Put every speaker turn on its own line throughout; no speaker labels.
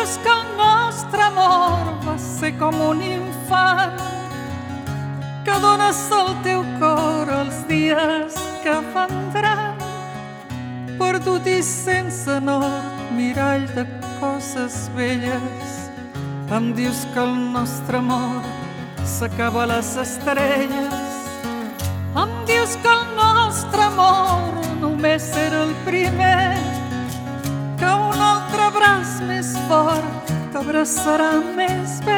dius que el nostre amor va ser com un infant, que dones el teu cor els dies que vendran, perdut i sense nord, mirall de coses velles. Em dius que el nostre amor s'acaba a les estrelles. Em dius que el nostre amor només era el primer, que un altre braç més fort t'abraçarà més bé,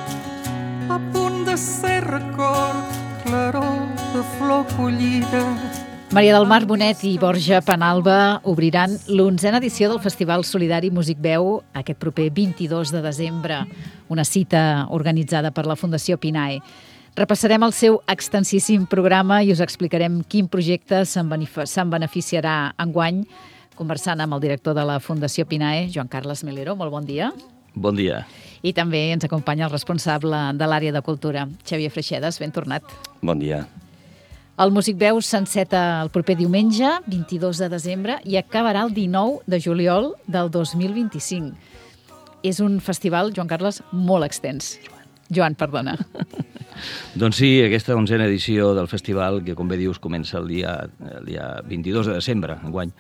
a punt de ser record, claror de flor collida.
Maria del Mar Bonet i Borja Penalba obriran l'11a edició del Festival Solidari Músic Veu aquest proper 22 de desembre, una cita organitzada per la Fundació Pinae. Repassarem el seu extensíssim programa i us explicarem quin projecte se'n beneficiarà enguany, conversant amb el director de la Fundació Pinae, Joan Carles Melero. Molt bon dia.
Bon dia.
I també ens acompanya el responsable de l'àrea de cultura, Xavier Freixedes. Ben tornat.
Bon dia.
El Músic Veu s'enceta el proper diumenge, 22 de desembre, i acabarà el 19 de juliol del 2025. És un festival, Joan Carles, molt extens. Joan, perdona.
Doncs sí, aquesta 11a edició del festival, que com bé dius comença el dia 22 de desembre, enguany,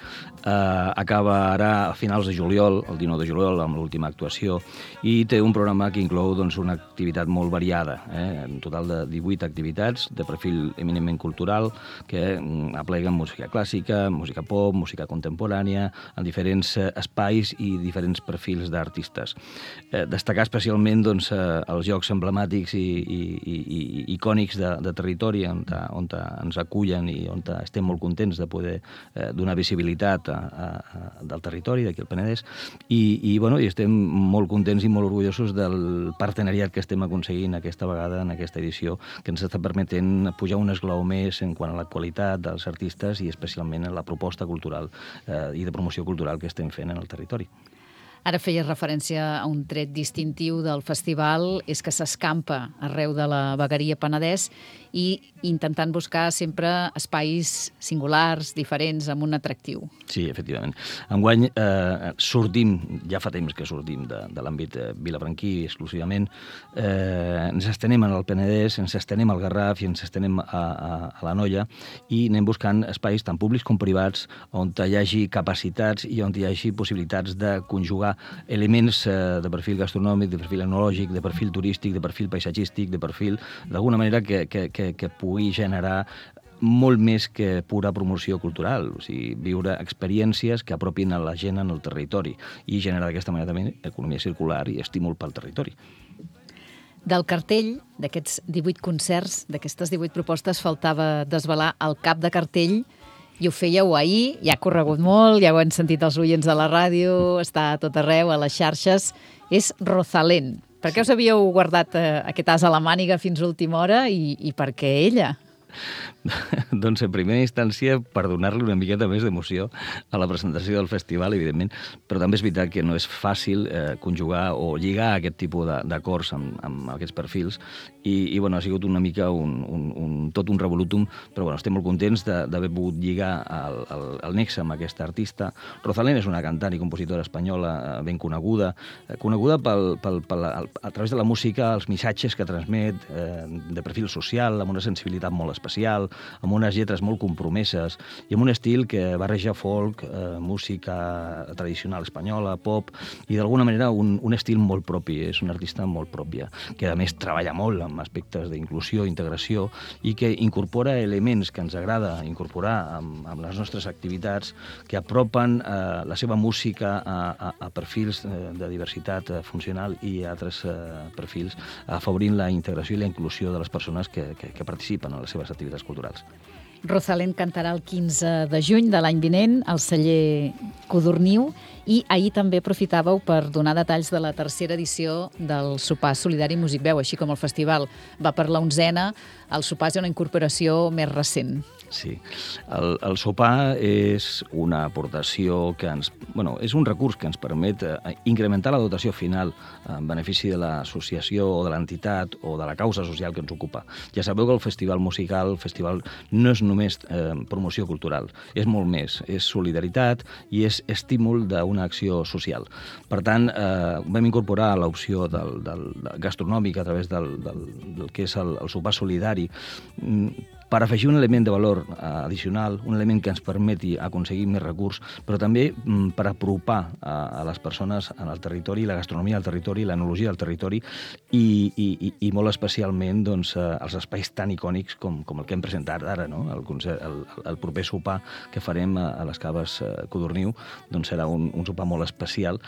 acaba ara a finals de juliol, el 19 de juliol, amb l'última actuació, i té un programa que inclou una activitat molt variada, en total de 18 activitats de perfil eminentment cultural, que apleguen música clàssica, música pop, música contemporània, en diferents espais i diferents perfils d'artistes. Destacar especialment els jocs emblemàtics i icònics de territori on ens acullen i on estem molt contents de poder donar visibilitat del territori d'aquí al Penedès i estem molt contents i molt orgullosos del partenariat que estem aconseguint aquesta vegada en aquesta edició, que ens està permetent pujar un esglaó més en quant a la qualitat dels artistes i especialment en la proposta cultural i de promoció cultural que estem fent en el territori.
Ara feies referència a un tret distintiu del festival, és que s'escampa arreu de la vegueria Penedès i intentant buscar sempre espais singulars, diferents, amb un atractiu.
Sí, efectivament. Enguany sortim, ja fa temps que sortim de l'àmbit vilafranquí exclusivament, ens estenem en el Penedès, ens estenem al Garraf i ens estenem a l'Anoia i anem buscant espais tan públics com privats on hi hagi capacitats i on hi hagi possibilitats de conjugar elements de perfil gastronòmic, de perfil etnològic, de perfil turístic, de perfil paisatgístic, de perfil, d'alguna manera que pugui generar molt més que pura promoció cultural, o sigui, viure experiències que apropin a la gent en el territori i generar d'aquesta manera també economia circular i estímul pel territori.
Del cartell, d'aquests 18 concerts, d'aquestes 18 propostes, faltava desvelar el cap de cartell. I ho fèieu ahir, ja ha corregut molt, ja ho han sentit els oients de la ràdio, està a tot arreu, a les xarxes. És Rosalén. Per què us havíeu guardat aquest as a la màniga fins a última hora i per què ella?
Doncs en primera instància per donar-li una miqueta més d'emoció a la presentació del festival, evidentment, però també és veritat que no és fàcil conjugar o lligar aquest tipus d'acords amb aquests perfils i ha sigut una mica tot un revolutum, però estem molt contents d'haver pogut lligar el nexe amb aquesta artista. Rosalén és una cantant i compositora espanyola ben coneguda a través de la música, els missatges que transmet, de perfil social, amb una sensibilitat molt especial, amb unes lletres molt compromeses i amb un estil que barreja folk, música tradicional espanyola, pop, i d'alguna manera un estil molt propi, és una artista molt pròpia, que a més treballa molt amb aspectes d'inclusió, integració, i que incorpora elements que ens agrada incorporar amb les nostres activitats, que apropen la seva música a perfils de diversitat funcional i a altres perfils, afavorint la integració i la inclusió de les persones que participen en les seves activitats culturals.
Rosalén cantarà el 15 de juny de l'any vinent al celler Codorniu i ahir també aprofitàveu per donar detalls de la tercera edició del sopar solidari Músic Veu, així com el festival va per la 11a, el sopar és una incorporació més recent.
Sí. El sopar és una aportació que és un recurs que ens permet incrementar la dotació final en benefici de l'associació o de l'entitat o de la causa social que ens ocupa. Ja sabeu que el festival no és només promoció cultural, és molt més, és solidaritat i és estímul d'una acció social. Per tant, vam incorporar l'opció gastronòmica a través del que és el sopar solidari per afegir un element de valor addicional, un element que ens permeti aconseguir més recurs, però també per apropar a les persones en el territori, la gastronomia del territori, l'enologia del territori i molt especialment els espais tan icònics com el que hem presentat ara, no? El proper sopar que farem a les Caves Codorniu serà un sopar molt especial.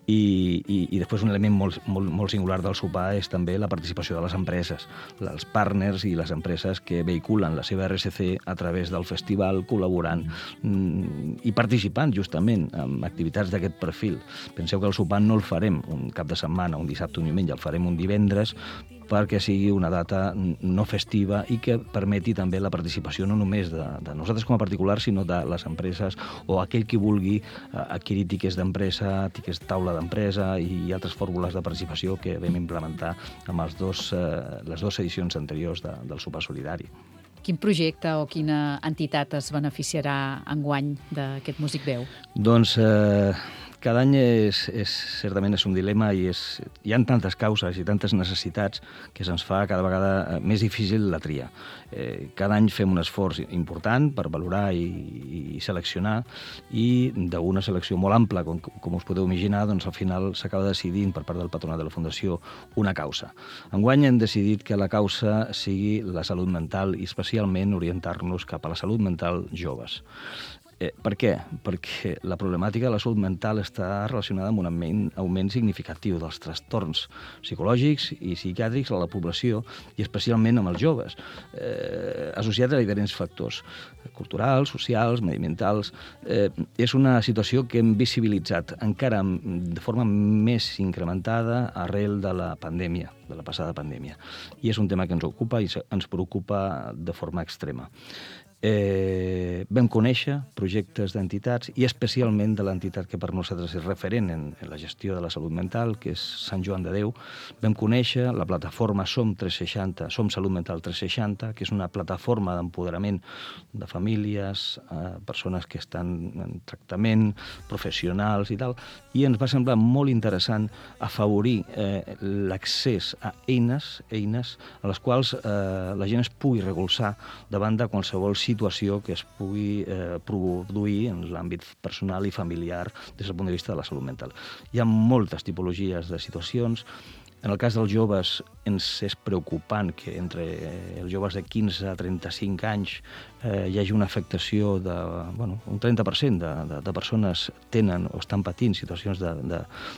I després un element molt singular del sopar és també la participació de les empreses, els partners i les empreses que vehiculen la seva RSC a través del festival, col·laborant i participant justament en activitats d'aquest perfil. Penseu que el sopar no el farem un cap de setmana, un dissabte o un diumenge, el farem un divendres perquè sigui una data no festiva i que permeti també la participació no només de nosaltres com a particulars, sinó de les empreses o aquell qui vulgui adquirir tiquets d'empresa, tiquets taula d'empresa i altres fórmules de participació que vam implementar amb les dues edicions anteriors del sopar solidari.
Quin projecte o quina entitat es beneficiarà enguany d'aquest Músic Veu?
Doncs cada any certament és un dilema i hi ha tantes causes i tantes necessitats que se'ns fa cada vegada més difícil la tria. Cada any fem un esforç important per valorar i seleccionar i d'una selecció molt ampla, com us podeu imaginar, al final s'acaba decidint per part del patronat de la Fundació una causa. Enguany hem decidit que la causa sigui la salut mental i especialment orientar-nos cap a la salut mental joves. Per què? Perquè la problemàtica de la salut mental està relacionada amb un augment significatiu dels trastorns psicològics i psiquiàtrics a la població i especialment amb els joves, associats a diferents factors culturals, socials, mediambientals. És una situació que hem visibilitzat encara de forma més incrementada arrel de la pandèmia, de la passada pandèmia. I és un tema que ens ocupa i ens preocupa de forma extrema. Vam conèixer projectes d'entitats i especialment de l'entitat que per nosaltres és referent en la gestió de la salut mental, que és Sant Joan de Déu. Vam conèixer la plataforma Som Salut Mental 360, que és una plataforma d'empoderament de famílies, persones que estan en tractament, professionals i tal, i ens va semblar molt interessant afavorir l'accés a eines a les quals la gent es pugui recolzar davant de qualsevol situació que es pugui produir en l'àmbit personal i familiar des del punt de vista de la salut mental. Hi ha moltes tipologies de situacions. En el cas dels joves ens és preocupant que entre els joves de 15 a 35 anys hi hagi una afectació un 30% de persones tenen o estan patint situacions de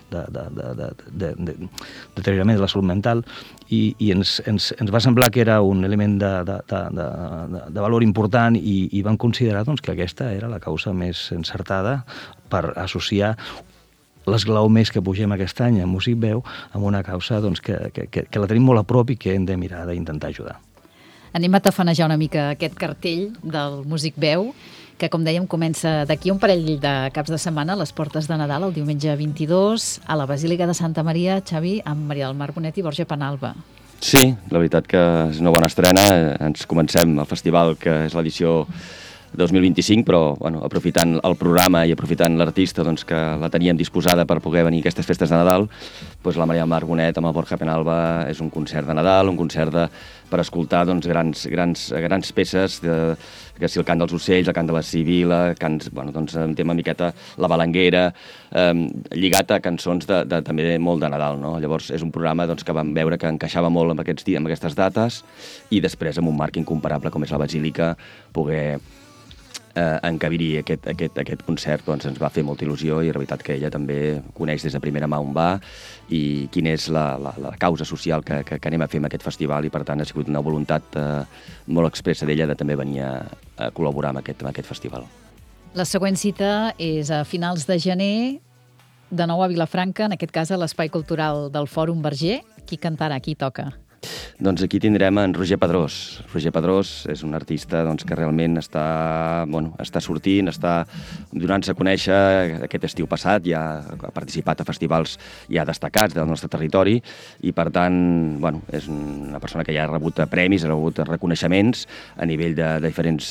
deteriorament de la salut mental i ens va semblar que era un element de valor important i vam considerar que aquesta era la causa més encertada per associar l'esglaó més que pugem aquest any a Músic Veu amb una causa que la tenim molt a prop i que hem de mirar d'intentar ajudar.
Anem a tafanejar una mica aquest cartell del Músic Veu, que, com dèiem, comença d'aquí un parell de caps de setmana a les portes de Nadal, el diumenge 22, a la Basílica de Santa Maria, Xavi, amb Maria del Mar Bonet i Borja Penalba.
Sí, la veritat que és una bona estrena. Ens comencem el festival, que és l'edició 2025, però aprofitant el programa i aprofitant l'artista que la teníem disposada per poder venir a aquestes festes de Nadal, la Maria del Mar Bonet amb el Borja Penalba és un concert de Nadal, un concert per escoltar grans peces, que si el cant dels ocells, el cant de la Sibila, un tema miqueta la balanguera, lligat a cançons també molt de Nadal, no? Llavors és un programa que vam veure que encaixava molt amb aquestes dates i després amb un marc incomparable com és la Basílica poder encabir-hi aquest concert ens va fer molta il·lusió i la veritat que ella també coneix des de primera mà on va i quina és la causa social que anem a fer amb aquest festival i per tant ha sigut una voluntat molt expressa d'ella de també venir a col·laborar amb aquest festival.
La següent cita és a finals de gener, de nou a Vilafranca, en aquest cas a l'Espai Cultural del Fòrum Verger. Qui cantarà, qui toca?
Doncs aquí tindrem en Roger Pedrós. Roger Pedrós és un artista que realment està sortint, està donant-se a conèixer aquest estiu passat, ja ha participat a festivals ja destacats del nostre territori i, per tant, és una persona que ja ha rebut premis, ha rebut reconeixements a nivell de diferents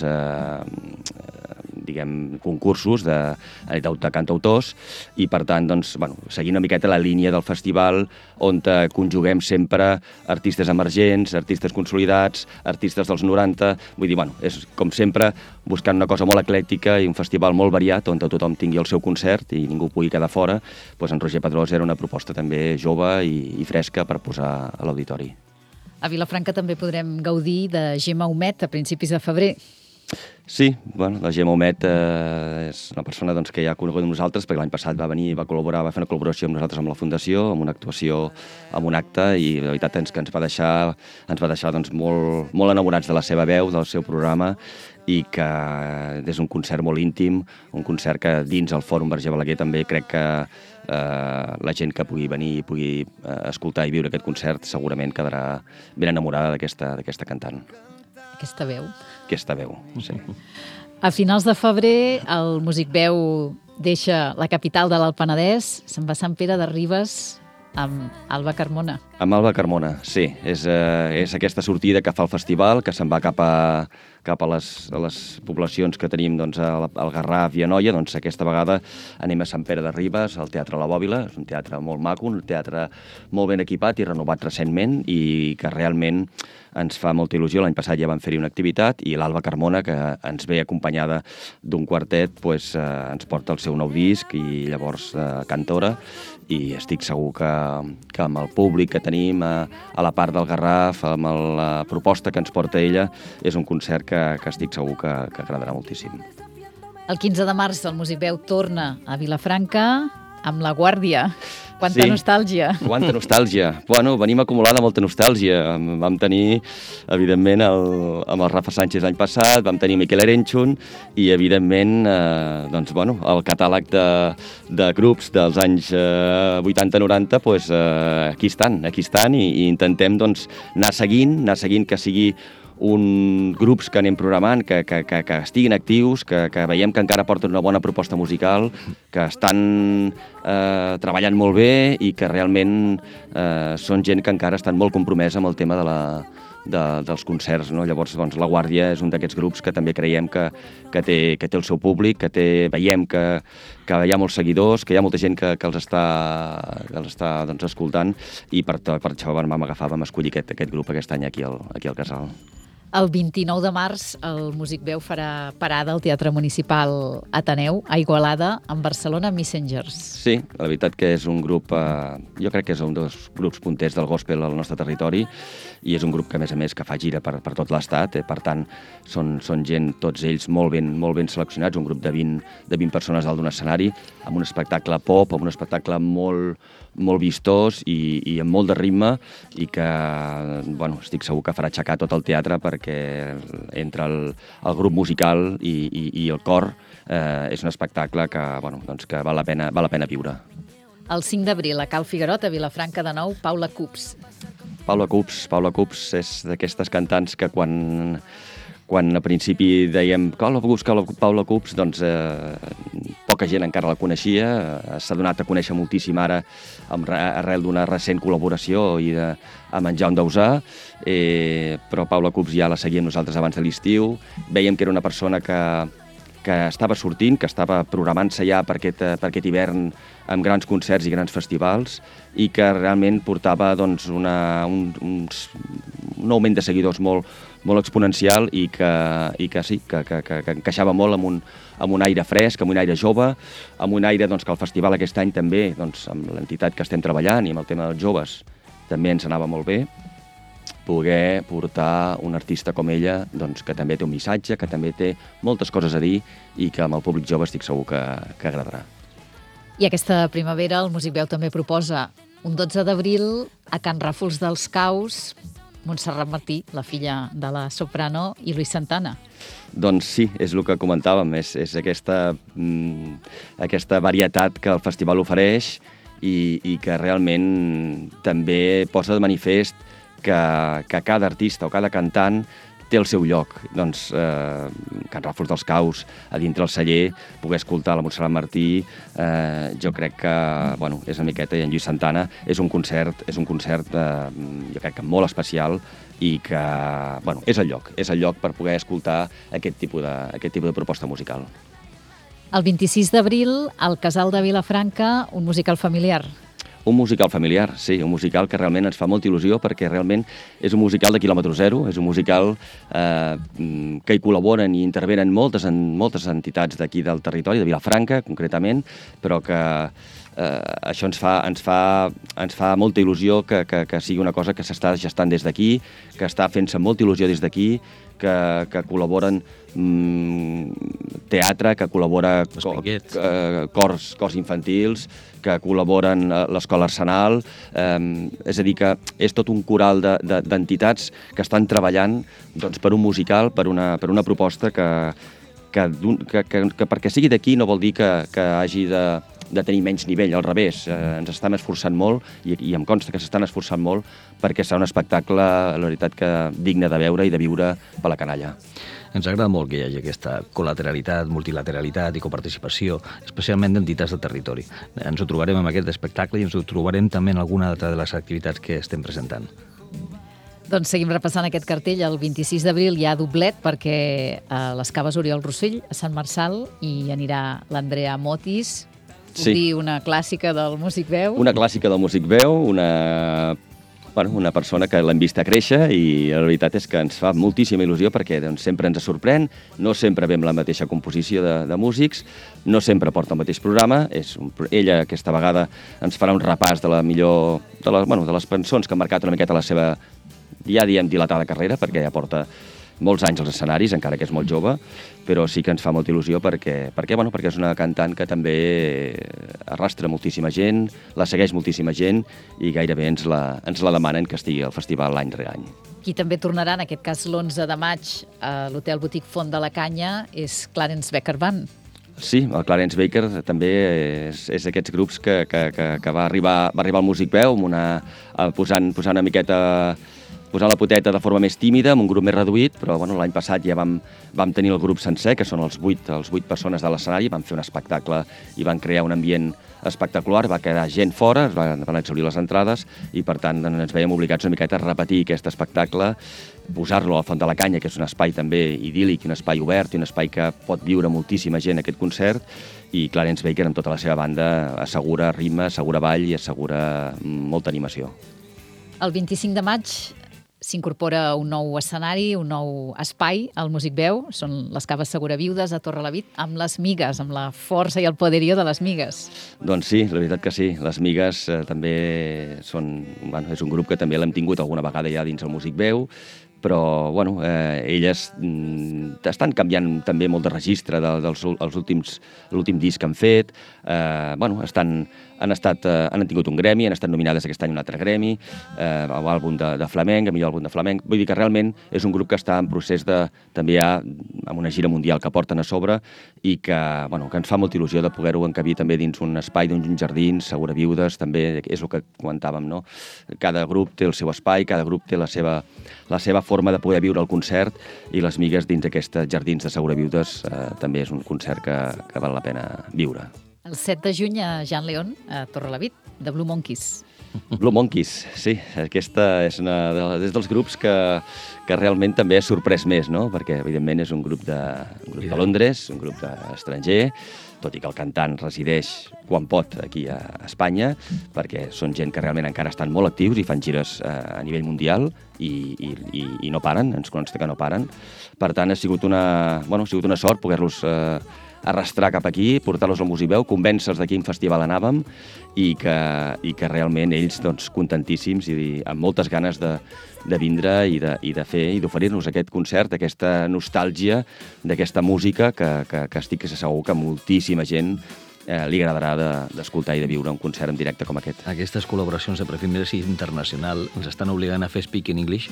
concursos de cantautors i, per tant, seguint una miqueta la línia del festival on conjuguem sempre artistes emergents, artistes consolidats, artistes dels 90, vull dir, és com sempre buscant una cosa molt eclèctica i un festival molt variat on tothom tingui el seu concert i ningú pugui quedar fora. En Roger Pedrós era una proposta també jove i fresca per posar a l'auditori.
A Vilafranca també podrem gaudir de Gemma Humet a principis de febrer.
Sí, la Gemma Humet és una persona que ja ha conegut amb nosaltres, perquè l'any passat va venir i va fer una col·laboració amb nosaltres amb la Fundació, amb una actuació, amb un acte, i la veritat és que ens va deixar molt enamorats de la seva veu, del seu programa, i que és un concert molt íntim, un concert que dins el Fòrum Verger Balaguer també crec que la gent que pugui venir i pugui escoltar i viure aquest concert segurament quedarà ben enamorada d'aquesta cantant.
Aquesta veu,
sí.
A finals de febrer, el Músic Veu deixa la capital de l'Alt Penedès, se'n va a Sant Pere de Ribes amb Alba Carmona.
Amb Alba Carmona, sí. És aquesta sortida que fa el festival, que se'n va cap a les poblacions que tenim al Garraf i a Noia. Aquesta vegada anem a Sant Pere de Ribes, al Teatre La Bòbila. És un teatre molt maco, un teatre molt ben equipat i renovat recentment i que realment ens fa molta il·lusió. L'any passat ja vam fer-hi una activitat i l'Alba Carmona, que ens ve acompanyada d'un quartet, ens porta el seu nou disc i llavors cantora, i estic segur que amb el públic que tenim a la part del Garraf, amb la proposta que ens porta ella, és un concert que estic segur que agradarà moltíssim.
El 15 de març el Músic Veu torna a Vilafranca amb La Guàrdia. Quanta nostàlgia.
Quanta nostàlgia. Venim acumulada molta nostàlgia. Vam tenir, evidentment, amb el Rafa Sánchez l'any passat, vam tenir Miquel Erenchun i, evidentment, el catàleg de grups dels anys 80-90, aquí estan i intentem anar seguint que sigui grups que anem programant, que estiguin actius, que veiem que encara porten una bona proposta musical, que estan treballant molt bé i que realment són gent que encara estan molt compromesa amb el tema dels concerts, no? Llavors, La Guàrdia és un d'aquests grups que també creiem que té el seu públic, veiem que hi ha molts seguidors, que hi ha molta gent que els està escoltant, i per això vam escollir aquest grup aquest any aquí al Casal.
El 29 de març el Músic Veu farà parada al Teatre Municipal Ateneu, a Igualada, amb Barcelona Messengers.
Sí, la veritat que és un grup, jo crec que és un dels grups punters del gospel al nostre territori, i és un grup que, a més, que fa gira per tot l'estat. Per tant, són gent, tots ells, molt ben seleccionats, un grup de 20 persones dalt d'un escenari, amb un espectacle pop, amb un espectacle molt vistós i amb molt de ritme, i que, estic segur que farà aixecar tot el teatre, perquè entre el grup musical i el cor és un espectacle que val la pena viure.
El 5 d'abril, a Cal Figuerot, a Vilafranca de nou, Paula Cups.
Paula Cups és d'aquestes cantants que quan a principi dèiem Paula Cups, poca gent encara la coneixia. S'ha donat a conèixer moltíssim ara arrel d'una recent col·laboració amb en Jaume Dausà, però Paula Cups ja la seguíem nosaltres abans de l'estiu. Veiem que era una persona que estava sortint, que estava programant-se ja per aquest hivern amb grans concerts i grans festivals, i que realment portava un augment de seguidors molt exponencial, i que sí, que encaixava molt amb un aire fresc, amb un aire jove, amb un aire que el festival aquest any també, amb l'entitat que estem treballant i amb el tema dels joves, també ens anava molt bé poder portar un artista com ella, que també té un missatge, que també té moltes coses a dir, i que amb el públic jove estic segur que agradarà.
I aquesta primavera el Músic Veu també proposa un 12 d'abril a Can Ràfols dels Caus, Montserrat Martí, la filla de la soprano, i Luis Santana.
Doncs sí, és el que comentàvem, és aquesta varietat que el festival ofereix i que realment també posa de manifest que cada artista o cada cantant té el seu lloc. Doncs Can Ràfols dels Caus, a dintre el celler, poder escoltar la Montserrat Martí, jo crec que, bueno, és una miqueta, i en Lluís Santana, és un concert jo crec que molt especial i que, bueno, és el lloc per poder escoltar aquest tipus de proposta musical.
El 26 d'abril, al Casal de Vilafranca, un musical familiar.
Un musical familiar, sí, un musical que realment ens fa molta il·lusió perquè realment és un musical de quilòmetre zero, és un musical que hi col·laboren i intervenen moltes entitats d'aquí del territori, de Vilafranca concretament, però que això ens fa molta il·lusió que sigui una cosa que s'està gestant des d'aquí, que està fent-se molta il·lusió des d'aquí, que col·laboren teatre, que col·labora cors infantils, que col·laboren l'Escola Arsenal, és a dir, que és tot un coral d'entitats que estan treballant doncs, per un musical, per una proposta que perquè sigui d'aquí no vol dir que hagi de tenir menys nivell, al revés, ens estem esforçant molt i em consta que s'estan esforçant molt perquè serà un espectacle, la veritat, que digne de veure i de viure per la canalla.
Ens agrada molt que hi hagi aquesta col·lateralitat, multilateralitat i coparticipació, especialment d'entitats del territori. Ens ho trobarem en aquest espectacle i ens ho trobarem també en alguna altra de les activitats que estem presentant.
Doncs seguim repassant aquest cartell. El 26 d'abril hi ha doblet perquè a les Caves Oriol Rossell, a Sant Marçal, hi anirà l'Andrea Motis, dir una clàssica del Músic Veu.
Una clàssica del Músic Veu, una persona que l'hem vist a créixer i la veritat és que ens fa moltíssima il·lusió perquè doncs, sempre ens sorprèn, no sempre ve amb la mateixa composició de músics, no sempre porta el mateix programa, ella aquesta vegada ens farà un repàs de de les cançons que han marcat una miqueta la seva, ja diem, dilatada carrera, perquè ja porta molts anys als escenaris, encara que és molt jove, però sí que ens fa molta il·lusió perquè és una cantant que també arrastra moltíssima gent, la segueix moltíssima gent i gairebé ens la demanen que estigui al festival l'any rere any.
Qui també tornarà, en aquest cas l'11 de maig, a l'Hotel Boutique Font de la Canya, és Clarence Baker Band.
Sí, el Clarence Baker també és aquests grups que va arribar al Músic Veu posant una miqueta, posar la poteta de forma més tímida, amb un grup més reduït, però l'any passat ja vam tenir el grup sencer, que són els 8 persones de l'escenari, van fer un espectacle i van crear un ambient espectacular, va quedar gent fora, van exhaurir les entrades i per tant ens veiem obligats una miqueta a repetir aquest espectacle, posar-lo a la Font de la Canya, que és un espai també idíl·lic, un espai obert i un espai que pot viure moltíssima gent aquest concert, i Clarence Baker amb tota la seva banda assegura ritme, assegura ball i assegura molta animació.
El 25 de maig s'incorpora un nou escenari, un nou espai al Músic Veu, són les Caves Seguraviudes a Torrelavit, amb les Migues, amb la força i el poderío de les Migues.
Doncs sí, la veritat que sí. Les Migues també és un grup que també l'hem tingut alguna vegada ja dins el Músic Veu, però elles estan canviant també molt de registre l'últim disc que han fet, han tingut un gremi, han estat nominades aquest any un altre gremi, àlbum de flamenc, millor àlbum de flamenc, vull dir que realment és un grup que està en procés també ja amb una gira mundial que porten a sobre i que ens fa molta il·lusió de poder-ho encabir també dins un espai, dins uns jardins, Seguraviudes, també és el que comentàvem, no? Cada grup té el seu espai, cada grup té la seva forma de poder viure el concert i les Migues dins aquests jardins de Seguraviudes també és un concert que val la pena viure.
El 7 de juny a Jean León, a Torrelavit, de Blue Monkeys.
Blue Monkeys, sí. Aquesta és dels grups que realment també ha sorprès més, no? Perquè, evidentment, és un grup de Londres, un grup estranger, tot i que el cantant resideix quan pot aquí a Espanya, perquè són gent que realment encara estan molt actius i fan gires a nivell mundial i no paren, ens consta que no paren. Per tant, ha sigut una sort poder-los arrastrar cap aquí, portar-los al Músic Veu, convèncer-los de quin festival anàvem i que realment ells contentíssims i amb moltes ganes de vindre i de fer i d'oferir-nos aquest concert, aquesta nostàlgia d'aquesta música que estic segur que moltíssima gent li agradarà d'escoltar i de viure un concert en directe com aquest.
Aquestes col·laboracions de perfil més internacional ens estan obligant a fer speak in English,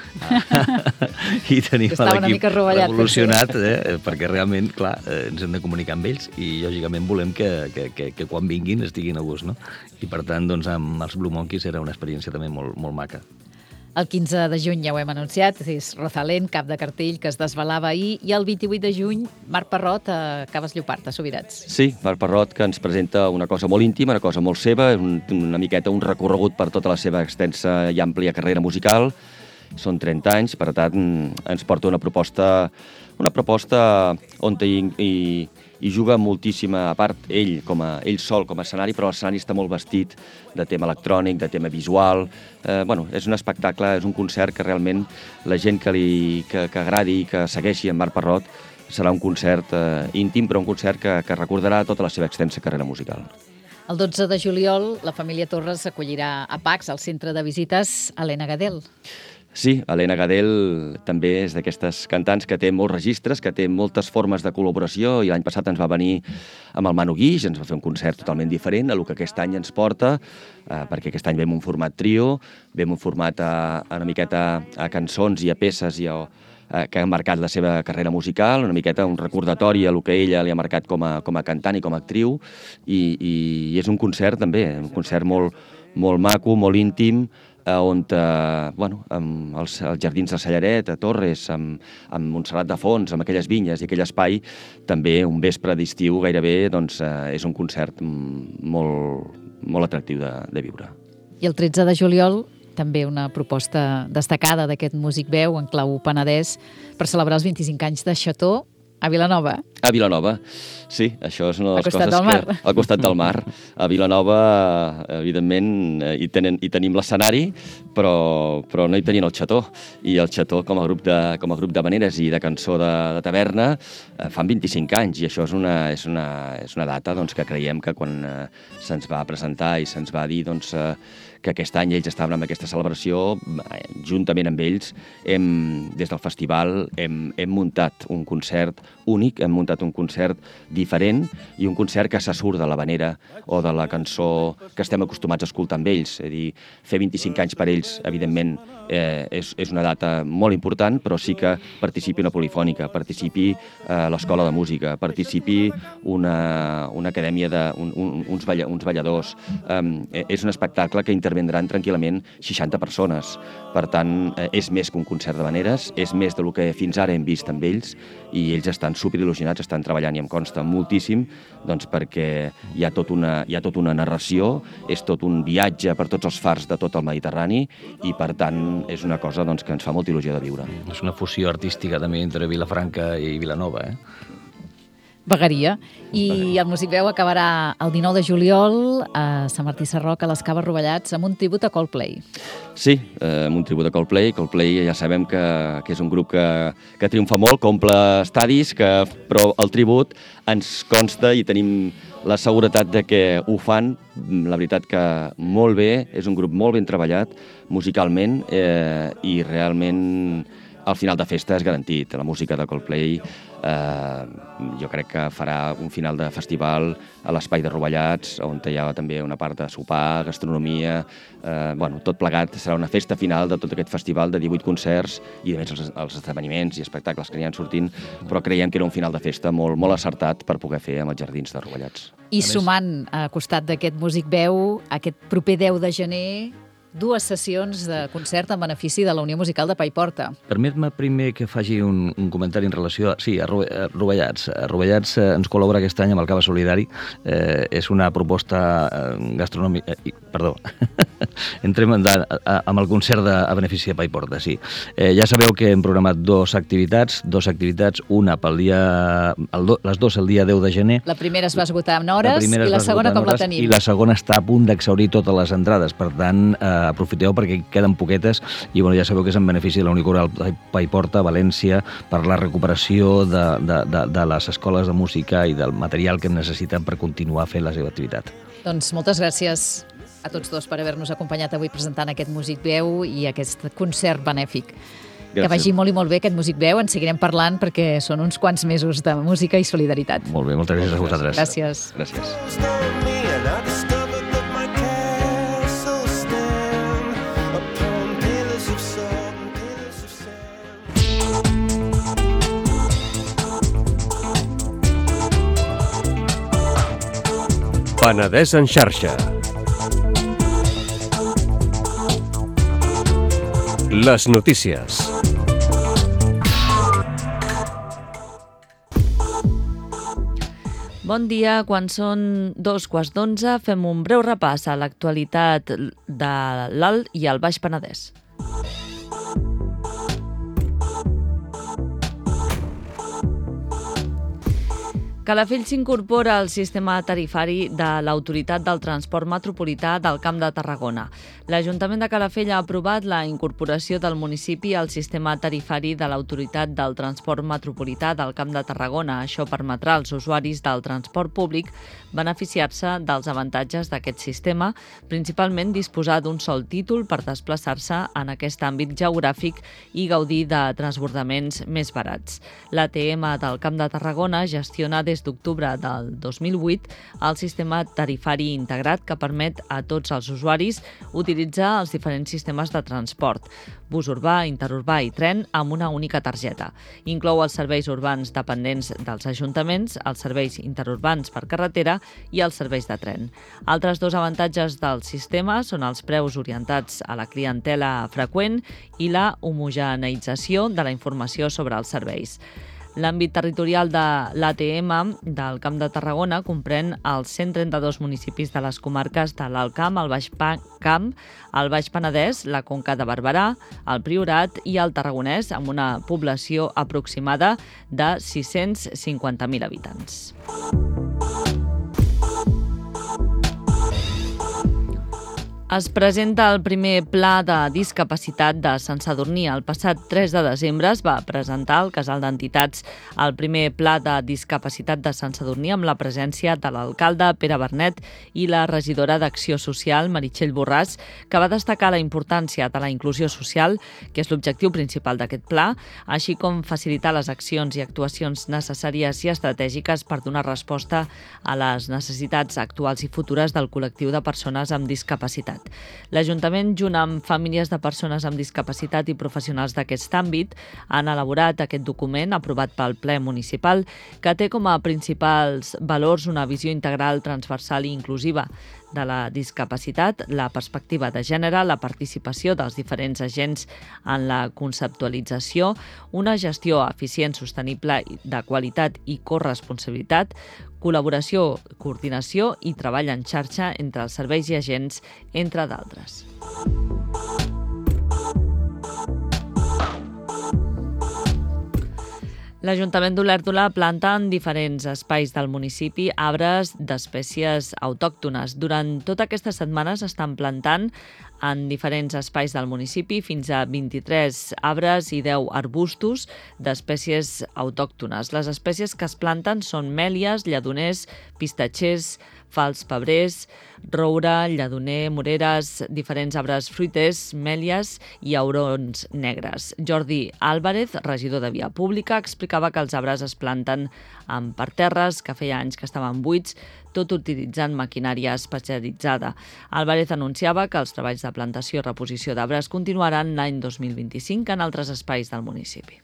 i tenim l'equip revolucionat, perquè realment, clar, ens hem de comunicar amb ells i, lògicament, volem que quan vinguin estiguin a gust, no? I, per tant, doncs, amb els Blue Monkeys era una experiència també molt, molt maca.
El 15 de juny ja ho hem anunciat, és Rosalén, cap de cartell, que es desvelava ahir, i el 28 de juny, Marc Parrot, a Caves Llopart, a Subirats.
Sí, Marc Parrot, que ens presenta una cosa molt íntima, una cosa molt seva, una miqueta un recorregut per tota la seva extensa i àmplia carrera musical. Són 30 anys, per tant, ens porta una proposta on hi juga moltíssima, a part ell sol com a escenari, però l'escenari està molt vestit de tema electrònic, de tema visual. És un espectacle, és un concert que realment la gent que agradi i que segueixi en Marc Parrot serà un concert íntim, però un concert que recordarà tota la seva extensa carrera musical.
El 12 de juliol, la família Torres acollirà a Pacs, al centre de visites, Helena Gadel.
Sí, Helena Gadel també és d'aquestes cantants que té molts registres, que té moltes formes de col·laboració, i l'any passat ens va venir amb el Manu Guix, ens va fer un concert totalment diferent a el que aquest any ens porta, perquè aquest any ve en un format trio, ve en un format una miqueta a cançons i a peces que han marcat la seva carrera musical, una miqueta un recordatori a el que ella li ha marcat com a cantant i com a actriu, i és un concert també, un concert molt maco, molt íntim, on, amb els jardins de Sallaret, a Torres, amb Montserrat de Fons, amb aquelles vinyes i aquell espai, també un vespre d'estiu gairebé, és un concert molt atractiu de viure.
I el 13 de juliol, també una proposta destacada d'aquest músic veu en clau penedès per celebrar els 25 anys de Chateau a Vilanova.
A Vilanova, sí, això és una de les coses
del mar.
Al costat del mar. A Vilanova, evidentment, hi tenim l'escenari, però no hi tenien el Chateau. I el Chateau, com a grup de maneres i de cançó de taverna, fan 25 anys, i això és una data que creiem que quan se'ns va presentar i se'ns va dir que aquest any ells estaven en aquesta celebració, juntament amb ells, des del festival hem muntat un concert únic, hem muntat un concert diferent i un concert que se surt de l'havanera o de la cançó que estem acostumats a escoltar amb ells. És a dir, fer 25 anys per ells, evidentment, és una data molt important, però sí que participi una polifònica, participi l'escola de música, participi una acadèmia uns balladors. És un espectacle que intervendran tranquil·lament 60 persones. Per tant, és més que un concert de maneres, és més del que fins ara hem vist amb ells, i ells estan superil·lusionats, estan treballant, i em consta moltíssim, perquè hi ha tota una narració, és tot un viatge per tots els fars de tot el Mediterrani, i per tant és una cosa que ens fa molta il·lusió de viure.
És una fusió artística també entre Vilafranca i Vilanova,
Vegueria. I el músic veu acabarà el 19 de juliol a Sant Martí Sarroca, a les Caves Rovellats, amb un tribut a Coldplay.
Sí, amb un tribut a Coldplay. Coldplay ja sabem que és un grup que triomfa molt, que omple estadis, però el tribut ens consta i tenim la seguretat de que ho fan, la veritat que molt bé, és un grup molt ben treballat musicalment, i realment el final de festa és garantit. La música de Coldplay jo crec que farà un final de festival a l'Espai de Rovellats, on hi ha també una part de sopar, gastronomia, tot plegat. Serà una festa final de tot aquest festival de 18 concerts i a més els esdeveniments i espectacles que aniran sortint, però creiem que era un final de festa molt acertat per poder fer amb els jardins de Rovellats.
I sumant a costat d'aquest músic veu, aquest proper 10 de gener, 2 sessions de concert en benefici de la Unió Musical de Paiporta.
Permet-me primer que faci un comentari en relació a Rovellats. Rovellats ens col·labora aquest any amb el Cava Solidari. És una proposta gastronòmica... Perdó. Entrem amb el concert a benefici de Paiporta, sí. Ja sabeu que hem programat 2 activitats, una pel dia... les 2 el dia 10 de gener.
La primera es va esgotar en hores i la segona com la tenim.
I la segona està a punt d'exhaurir totes les entrades. Per tant, aprofiteu perquè queden poquetes i ja sabeu que és en benefici de la Unió Coral Paiporta, València, per la recuperació de les escoles de música i del material que necessiten per continuar fent la seva activitat.
Doncs moltes gràcies a tots dos per haver-nos acompanyat avui presentant aquest músic veu i aquest concert benèfic. Gràcies. Que vagi molt i molt bé aquest músic veu, en seguirem parlant perquè són uns quants mesos de música i solidaritat.
Molt bé, moltes gràcies a vosaltres.
Gràcies.
Gràcies.
Penedès en xarxa. Les notícies.
Bon dia, quan són 11:15 fem un breu repàs a l'actualitat de l'Alt i el Baix Penedès. Calafell s'incorpora al sistema tarifari de l'Autoritat del Transport Metropolità del Camp de Tarragona. L'Ajuntament de Calafell ha aprovat la incorporació del municipi al sistema tarifari de l'Autoritat del Transport Metropolità del Camp de Tarragona. Això permetrà als usuaris del transport públic beneficiar-se dels avantatges d'aquest sistema, principalment disposar d'un sol títol per desplaçar-se en aquest àmbit geogràfic i gaudir de transbordaments més barats. L'ATM del Camp de Tarragona gestiona des d'octubre del 2008 el sistema tarifari integrat que permet a tots els usuaris utilitzar els diferents sistemes de transport, bus urbà, interurbà i tren, amb una única targeta. Inclou els serveis urbans dependents dels ajuntaments, els serveis interurbans per carretera i els serveis de tren. Altres dos avantatges del sistema són els preus orientats a la clientela freqüent i la homogeneïtzació de la informació sobre els serveis. L'àmbit territorial de l'ATM del Camp de Tarragona comprèn els 132 municipis de les comarques de l'Alt Camp, el Baix Camp, el Baix Penedès, la Conca de Barberà, el Priorat i el Tarragonès, amb una població aproximada de 650.000 habitants. Es presenta el primer pla de discapacitat de Sant Sadurní. El passat 3 de desembre es va presentar al Casal d'Entitats el primer pla de discapacitat de Sant Sadurní amb la presència de l'alcalde Pere Bernet i la regidora d'Acció Social, Meritxell Borràs, que va destacar la importància de la inclusió social, que és l'objectiu principal d'aquest pla, així com facilitar les accions i actuacions necessàries i estratègiques per donar resposta a les necessitats actuals i futures del col·lectiu de persones amb discapacitat. L'Ajuntament, junt amb famílies de persones amb discapacitat i professionals d'aquest àmbit, han elaborat aquest document aprovat pel ple municipal que té com a principals valors una visió integral, transversal i inclusiva de la discapacitat, la perspectiva de gènere, la participació dels diferents agents en la conceptualització, una gestió eficient, sostenible, de qualitat i corresponsabilitat, col·laboració, coordinació i treball en xarxa entre els serveis i agents, entre d'altres. L'Ajuntament d'Olèrdola planta en diferents espais del municipi arbres d'espècies autòctones. Durant tota aquesta setmana s'estan plantant en diferents espais del municipi fins a 23 arbres i 10 arbustos d'espècies autòctones. Les espècies que es planten són mèlies, lledoners, pistatxers, fals pebrers, roure, lledoner, moreres, diferents arbres fruiters, mèlies i aurons negres. Jordi Álvarez, regidor de Via Pública, explicava que els arbres es planten en parterres, que feia anys que estaven buits, tot utilitzant maquinària especialitzada. Álvarez anunciava que els treballs de plantació i reposició d'arbres continuaran l'any 2025 en altres espais del municipi.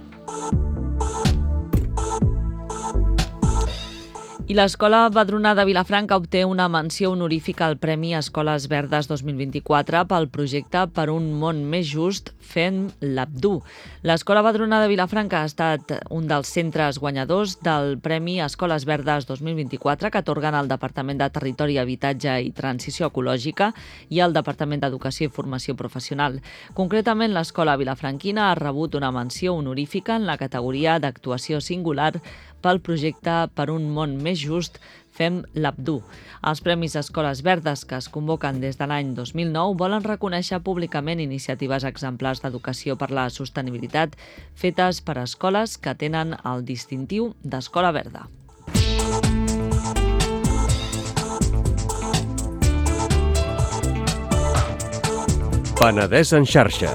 I l'Escola Badruna de Vilafranca obté una menció honorífica al Premi Escoles Verdes 2024 pel projecte Per un món més just, Fem l'Abdú. L'Escola Badruna de Vilafranca ha estat un dels centres guanyadors del Premi Escoles Verdes 2024 que atorguen el Departament de Territori, Habitatge i Transició Ecològica i el Departament d'Educació i Formació Professional. Concretament, l'Escola Vilafranquina ha rebut una menció honorífica en la categoria d'actuació singular pel projecte Per un món més just, Fem l'Abdú. Els Premis Escoles Verdes que es convoquen des de l'any 2009 volen reconèixer públicament iniciatives exemplars d'educació per la sostenibilitat fetes per escoles que tenen el distintiu d'Escola Verda.
Penedès en xarxa.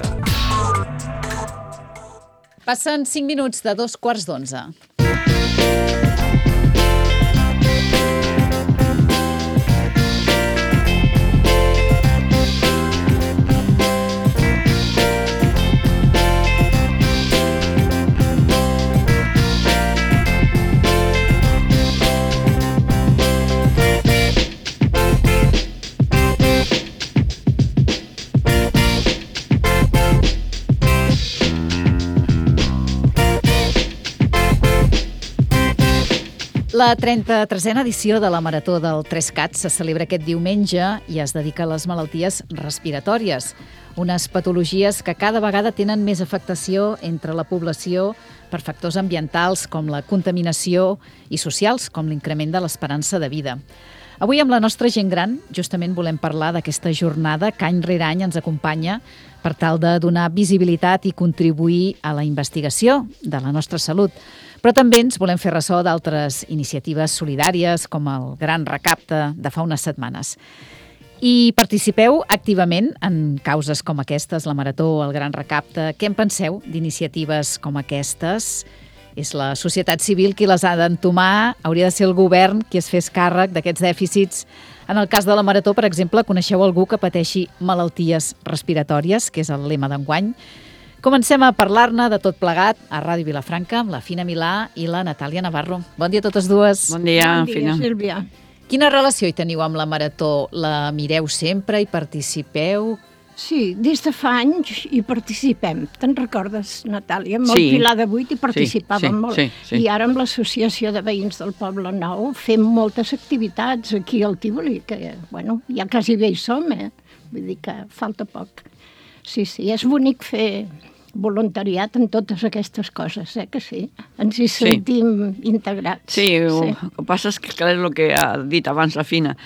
Passen 5 minuts de 11:15. La 33a edició de la Marató del 3CAT se celebra aquest diumenge i es dedica a les malalties respiratòries, unes patologies que cada vegada tenen més afectació entre la població per factors ambientals com la contaminació i socials com l'increment de l'esperança de vida. Avui amb la nostra gent gran justament volem parlar d'aquesta jornada que any rere any ens acompanya per tal de donar visibilitat i contribuir a la investigació de la nostra salut. Però també ens volem fer ressò d'altres iniciatives solidàries com el Gran Recapte de fa unes setmanes. I participeu activament en causes com aquestes, la Marató, el Gran Recapte. Què en penseu d'iniciatives com aquestes? És la societat civil qui les ha d'entomar, hauria de ser el govern qui es fes càrrec d'aquests dèficits. En el cas de la Marató, per exemple, coneixeu algú que pateixi malalties respiratòries, que és el lema d'enguany. Comencem a parlar-ne de tot plegat a Ràdio Vilafranca amb la Fina Milà i la Natàlia Navarro. Bon dia a totes dues.
Bon dia,
Fina. Sílvia.
Quina relació hi teniu amb la Marató? La mireu sempre? Hi participeu?
Sí, des de fa anys hi participem. Te'n recordes, Natàlia? Amb el Pilar de 8 hi participàvem molt.
Sí.
I ara amb l'Associació de Veïns del Poble Nou fem moltes activitats aquí al Tívoli, que, bueno, ja quasi bé hi som, Vull dir que falta poc. Sí, és bonic fer voluntariat en totes aquestes coses, que sí. Ens hi sentim integrats.
Sí, el que passa és que és el que ha dit abans la Fina.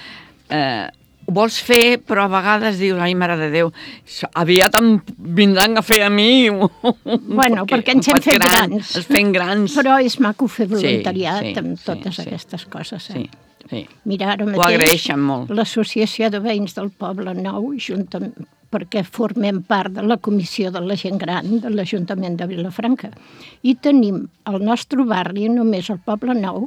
Ho vols fer, però a vegades dius, ai, mare de Déu, aviat em vindran a fer a mi.
Bueno, perquè ens hem fet grans.
Ens fem grans.
Però és maco fer voluntariat amb totes aquestes coses.
Sí.
Mira, ara
ho agraeixen molt.
L'Associació de Veïns del Poble Nou, juntament perquè formem part de la Comissió de la Gent Gran de l'Ajuntament de Vilafranca. I tenim al nostre barri, només al Poble Nou,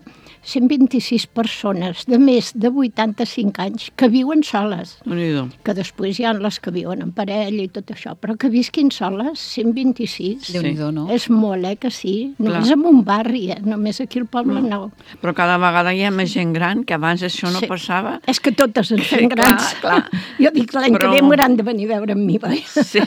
126 persones de més de 85 anys que viuen soles. Que després hi ha les que viuen en parella i tot això, però que visquin soles, 126.
Déu-n'hi-do, no?
És molt, que sí. Només en un barri, només aquí al Poble Nou.
Però cada vegada hi ha més gent gran, que abans això no passava.
És que totes ens fem grans.
Clar.
Jo dic que l'any que ve m'hauran de venir a veure amb mi,
Sí.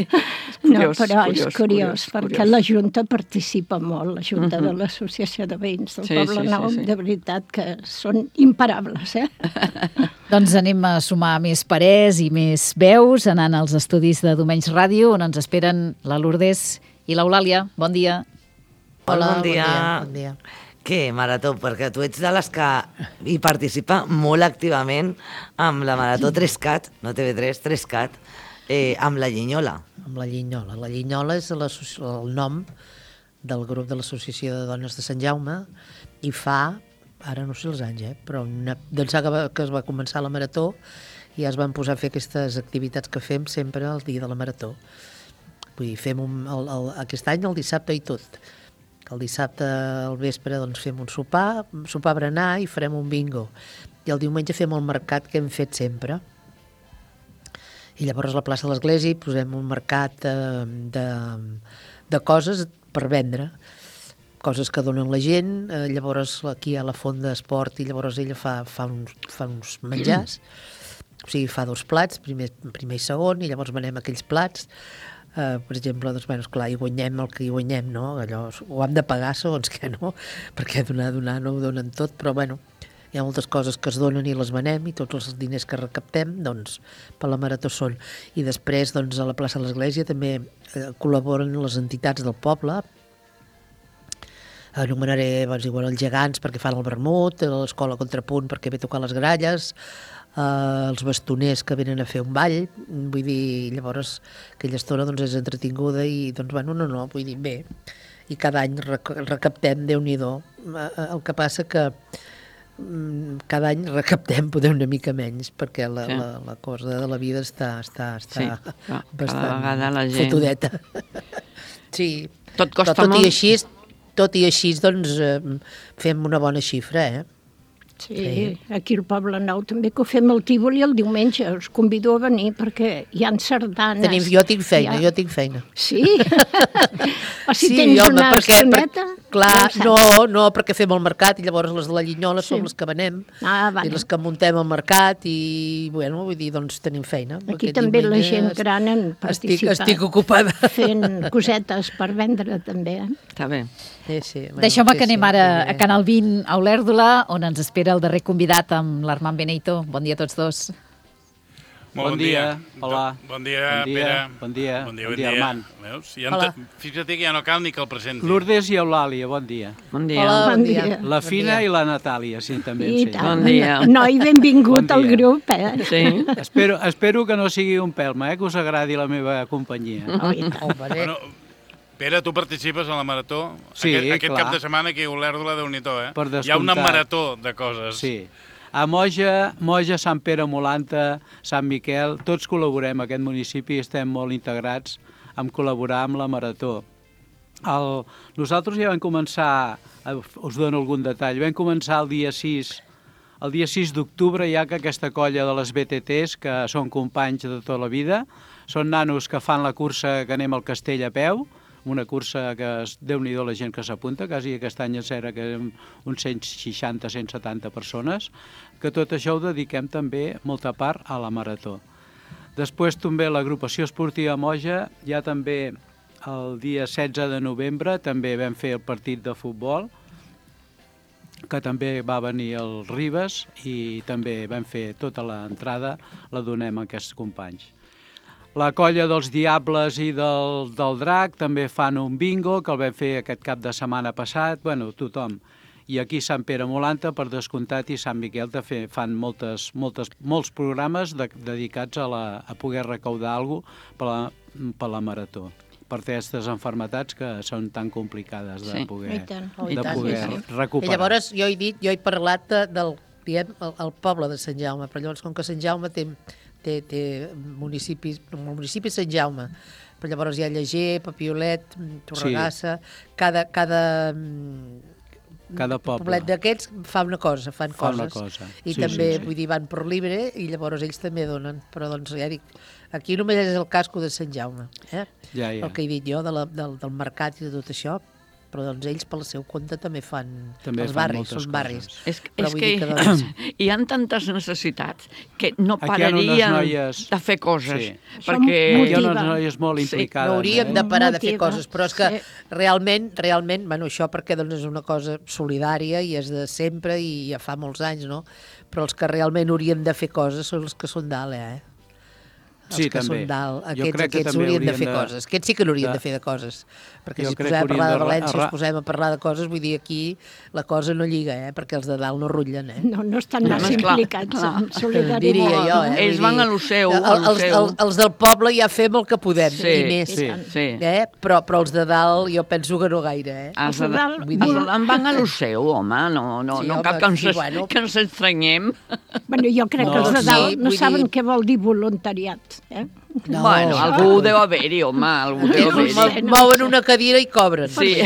No, però és curiós, perquè la Junta participa molt, la Junta de l'Associació de Veïns del Poble Nou, de veritat que són imparables,
Doncs anem a sumar més parers i més veus, anant als estudis de Domenys Ràdio, on ens esperen la Lourdes i l'Eulàlia. Bon dia.
Hola, bon dia. Què, Marató? Perquè tu ets de les que hi participa molt activament amb la Marató 3CAT, no TV3, 3CAT, amb la Llinyola.
Amb la Llinyola. La Llinyola és el nom del grup de l'Associació de Dones de Sant Jaume i fa, ara no sé els anys, però d'ençà que es va començar la Marató ja es van posar a fer aquestes activitats que fem sempre el dia de la Marató. Vull dir, fem aquest any el dissabte i tot. El dissabte al vespre doncs, fem un sopar berenar i farem un bingo. I el diumenge fem el mercat que hem fet sempre. I llavors a la plaça de l'Església hi posem un mercat de coses per vendre, coses que donen la gent. Llavors aquí hi ha la font d'esport i llavors ella fa uns menjars, o sigui, fa 2 plats, primer i segon, i llavors venem aquells plats. Per exemple, doncs, bueno, esclar, hi guanyem el que hi guanyem, no? Allò ho hem de pagar segons que no, perquè donar no ho donen tot, però bueno, hi ha moltes coses que es donen i les venem i tots els diners que recaptem doncs, per la Marató són. I després doncs, a la plaça de l'Església també col·laboren les entitats del poble. Anomenaré igual els gegants perquè fan el vermut, l'escola Contrapunt perquè ve a tocar les gralles, els bastoners que venen a fer un ball, vull dir, llavors aquella estona doncs, és entretinguda i doncs, bueno, no, vull dir, bé. I cada any recaptem, Déu-n'hi-do. El que passa que cada any recaptem poder una mica menys perquè la cosa de la vida està bastant fotudeta. Sí,
tot costa molt.
Tot i així doncs fem una bona xifra,
Sí, aquí al Poble Nou també que ho fem al Tívoli el diumenge. Us convido a venir perquè hi ha sardanes.
Jo tinc feina.
Sí? O si tens una estoneta?
Clar, no, perquè fem el mercat i llavors les de la Llinyola són les que venem i les que muntem al mercat i, bueno, vull dir, doncs tenim feina.
Aquí també la gent gran en participa.
Estic ocupada.
Fent cosetes per vendre també.
Està bé.
Deixeu-me que anem ara a Canal 20, a Olèrdola, on ens espera el darrer convidat amb l'Armand Beneito. Bon dia a tots dos.
Bon dia.
Hola.
Bon dia, Pere.
Bon dia, Armand.
Veus? Fixa't que ja no cal ni que el presenti.
Lourdes i Eulàlia, bon dia.
Bon dia.
Hola, bon dia.
La Fina i la Natàlia, sí, també.
I tant.
Bon dia.
Noi, benvingut al grup,
Sí.
Espero que no sigui un pelma, que us agradi la meva companyia.
Bueno, Pere, tu participes a la marató?
Sí,
aquest
clar.
cap de setmana aquí a Olèrdola, Déu-n'hi-do, eh?
Per
Hi ha una
descomptat.
marató de coses.
Sí. A Moja, Sant Pere Molanta, Sant Miquel, tots col·laborem a aquest municipi i estem molt integrats en col·laborar amb la marató. Nosaltres ja vam començar, us dono algun detall, vam començar el dia 6 d'octubre, ja que aquesta colla de les BTTs, que són companys de tota la vida, són nanos que fan la cursa que anem al castell a peu, una cursa que Déu-n'hi-do la gent que s'apunta, quasi aquest any era que érem uns 160-170 persones, que tot això ho dediquem també molta part a la marató. Després també l'agrupació esportiva Moja, ja també el dia 16 de novembre també vam fer el partit de futbol, que també va venir el Ribes i també vam fer tota l'entrada, la donem a aquests companys. La colla dels Diables i del Drac també fan un bingo, que el vam fer aquest cap de setmana passat, bueno, tothom. I aquí Sant Pere Molanta, per descomptat, i Sant Miquel fan molts programes dedicats a poder recaudar alguna cosa per la marató, per aquestes malalties que són tan complicades de poder recuperar.
I llavors jo he parlat del poble de Sant Jaume, però llavors com que Sant Jaume té municipis, el municipi Sant Jaume, però llavors hi ha Lleger, Papiolet, Torregassa, cada poblet d'aquests fan coses. I també, vull dir, van per libre i llavors ells també donen. Però doncs ja dic, aquí només és el casco de Sant Jaume, el que he dit jo, del mercat i de tot això, però doncs ells pel seu compte també fan els barris, són barris.
És que hi ha tantes necessitats que no pararien de fer coses.
Aquí hi ha unes noies molt implicades.
No hauríem de parar de fer coses, però és que realment, bueno, això perquè és una cosa solidària i és de sempre i ja fa molts anys, no? Però els que realment hauríem de fer coses són els que són dalt, Els que són dalt, aquests haurien de fer coses. Aquests sí que n'haurien de fer de coses. Perquè si posem a parlar de València, si posem a parlar de coses, vull dir, aquí la cosa no lliga, perquè els de dalt no rutllen.
No estan massa implicats en solidaritat.
Diria jo,
ells van a lo seu.
Els del poble ja fem el que podem, i més. Però els de dalt jo penso que no gaire.
Els de dalt van a lo seu, home, no cal que ens estranyem.
Jo crec que els de dalt no saben què vol dir voluntariat.
Bueno, algú deu haver-hi, home, algú deu haver-hi.
Mouen una cadira i cobren.
Sí.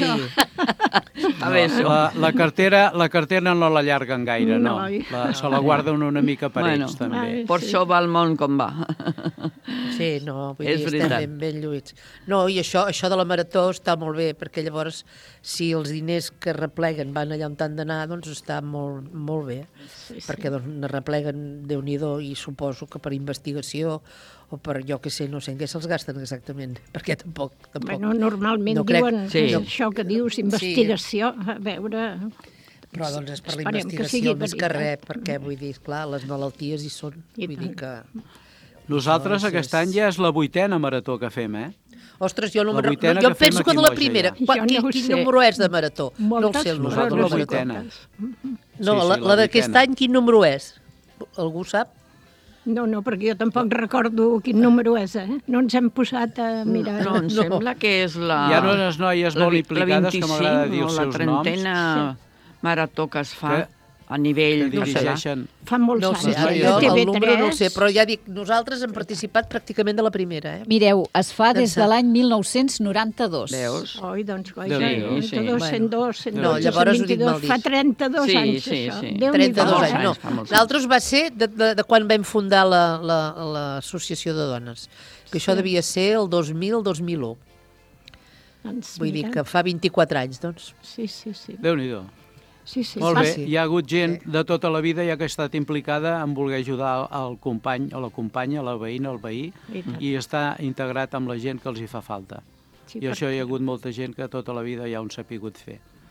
La cartera no la llarguen gaire, no. Se la guarden una mica per ells, també.
Per això va el món com va.
Sí, no, vull dir, estem ben lluïts. No, i això de la marató està molt bé, perquè llavors, si els diners que repleguen van allà on han d'anar, doncs està molt bé. Perquè ne repleguen Déu-n'hi-do i suposo que per investigació o per, jo què sé, no sé en què se'ls gasten exactament, perquè tampoc...
Bueno, normalment diuen això que dius, investigació, a veure...
Però doncs és per la investigació més que res, perquè vull dir, clar, les malalties hi són, vull dir que...
Nosaltres aquest any ja és la 8a marató que fem,
Ostres, jo penso que de la primera. Quin número és de marató? No el sé el número de la marató. No, la d'aquest any quin número és? Algú sap?
No, perquè jo tampoc recordo quin número és, No ens hem posat a mirar.
No, em sembla que és la...
Hi ha unes noies molt implicades que m'agrada dir els seus noms.
La 30a marató que es fa a nivell català.
Fa molts anys.
El número no ho sé, però ja dic, nosaltres hem participat pràcticament de la primera.
Mireu, es fa des de l'any 1992.
Veus?
Oi, doncs, 92, 102, 102,
no, llavors ho dic mal dit.
Fa 32 anys, això.
32 anys, no. Nosaltres va ser de quan vam fundar l'Associació de Dones, que això devia ser el 2000-2001. Vull dir que fa 24 anys, doncs.
Sí.
Déu-n'hi-do. Molt bé, hi ha hagut gent de tota la vida ja que ha estat implicada en voler ajudar el company, a la companya, a la veïna, al veí, i està integrat amb la gent que els hi fa falta. I això hi ha hagut molta gent que tota la vida ja ho han sapigut fer.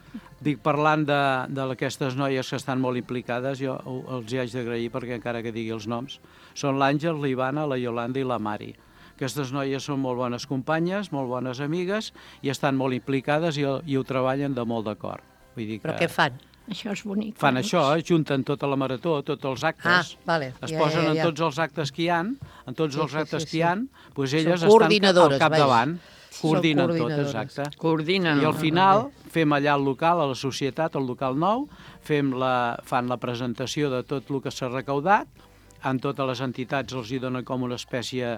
Dic, parlant d'aquestes noies que estan molt implicades, jo els hi haig d'agrair perquè encara que digui els noms, són l'Àngel, l'Ivana, la Iolanda i la Mari. Aquestes noies són molt bones companyes, molt bones amigues i estan molt implicades i ho treballen de molt d'acord.
Però què fan?
Això és bonic.
Fan això, junten tota la marató, tots els actes, es posen en tots els actes que hi ha, doncs elles estan al capdavant, coordinen tot, exacte. I al final fem allà al local, a la societat, al local nou, fan la presentació de tot el que s'ha recaudat, en totes les entitats els hi donen com una espècie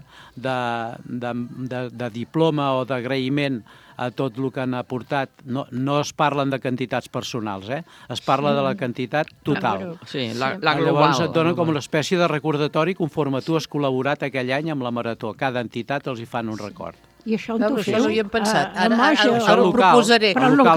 de diploma o d'agraïment a tot el que han aportat. No es parlen de quantitats personals, es parla de la quantitat total.
Sí, la global.
Llavors et donen com una espècie de recordatori conforme tu has col·laborat aquell any amb la Marató. Cada entitat els hi fan un record.
I això on
això no hi hem pensat.
Ara ho proposaré.